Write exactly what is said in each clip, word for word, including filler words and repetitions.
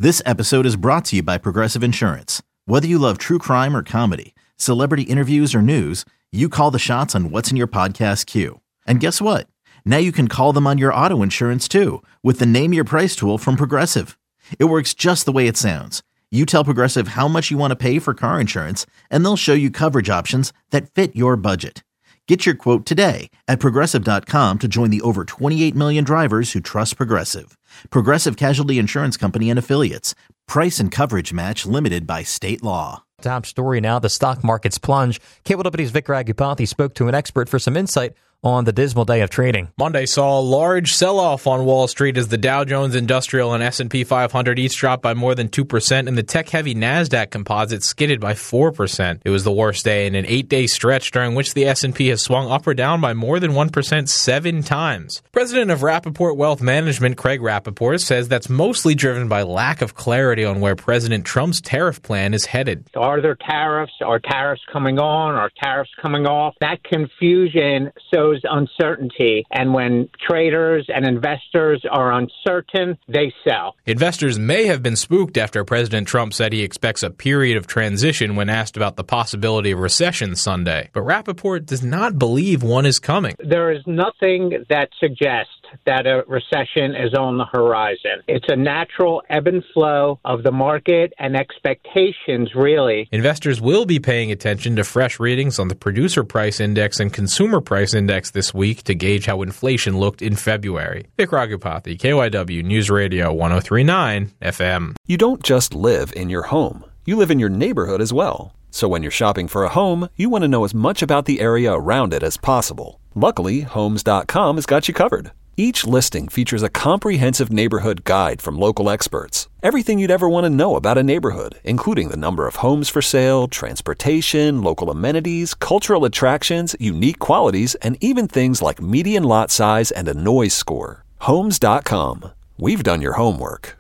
This episode is brought to you by Progressive Insurance. Whether you love true crime or comedy, celebrity interviews or news, you call the shots on what's in your podcast queue. And guess what? Now you can call them on your auto insurance too with the Name Your Price tool from Progressive. It works just the way it sounds. You tell Progressive how much you want to pay for car insurance, and they'll show you coverage options that fit your budget. Get your quote today at Progressive dot com to join the over twenty-eight million drivers who trust Progressive. Progressive Casualty Insurance Company and Affiliates. Price and coverage match limited by state law. Top story now, the stock market's plunge. K W W's Vic Ragupathy spoke to an expert for some insight on the dismal day of trading. Monday saw a large sell-off on Wall Street as the Dow Jones Industrial and S and P five hundred each dropped by more than two percent, and the tech-heavy NASDAQ composite skidded by four percent. It was the worst day in an eight-day stretch during which the S and P has swung up or down by more than one percent seven times. President of Rappaport Wealth Management, Craig Rappaport, says that's mostly driven by lack of clarity on where President Trump's tariff plan is headed. Are there tariffs? Are tariffs coming on? Are tariffs coming off? That confusion so uncertainty, and when traders and investors are uncertain, they sell. Investors may have been spooked after President Trump said he expects a period of transition when asked about the possibility of recession Sunday. But Rappaport does not believe one is coming. There is nothing that suggests that a recession is on the horizon. It's a natural ebb and flow of the market and expectations, really. Investors will be paying attention to fresh readings on the Producer Price Index and Consumer Price Index this week to gauge how inflation looked in February. Vic Ragupathy, K Y W News Radio one oh three point nine F M. You don't just live in your home. You live in your neighborhood as well. So when you're shopping for a home, you want to know as much about the area around it as possible. Luckily, Homes dot com has got you covered. Each listing features a comprehensive neighborhood guide from local experts. Everything you'd ever want to know about a neighborhood, including the number of homes for sale, transportation, local amenities, cultural attractions, unique qualities, and even things like median lot size and a noise score. Homes dot com. We've done your homework.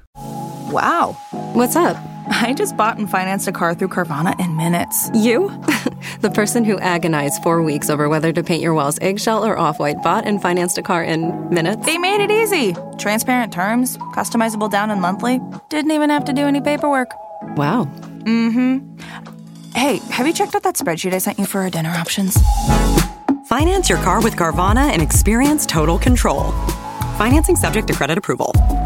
Wow. What's up? I just bought and financed a car through Carvana in minutes. You? The person who agonized four weeks over whether to paint your walls eggshell or off-white bought and financed a car in minutes? They made it easy. Transparent terms, customizable down and monthly. Didn't even have to do any paperwork. Wow. Mm-hmm. Hey, have you checked out that spreadsheet I sent you for our dinner options? Finance your car with Carvana and experience total control. Financing subject to credit approval.